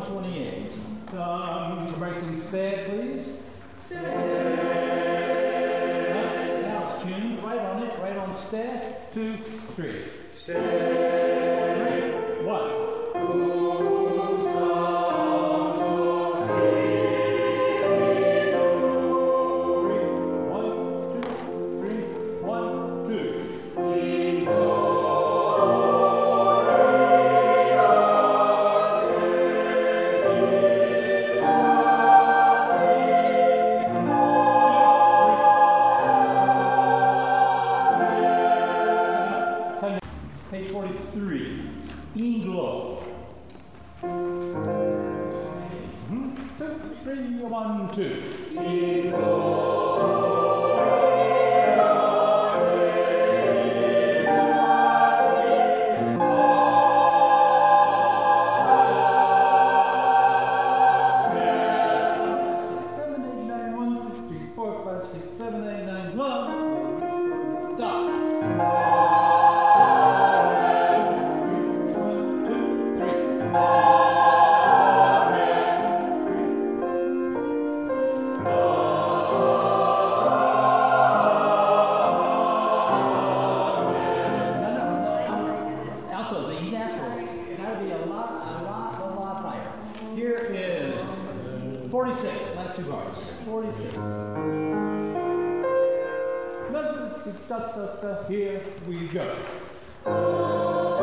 28. Everybody sing stair, please. Stair. Now it's tuned. Right on it. Right on stair. 2, 3. Stair. 3, 1. Page 43, Inglo. 2, 3, 1, 2. Inglo. That'll be a lot higher. Here is 46, last 2 bars. 46. Here we go.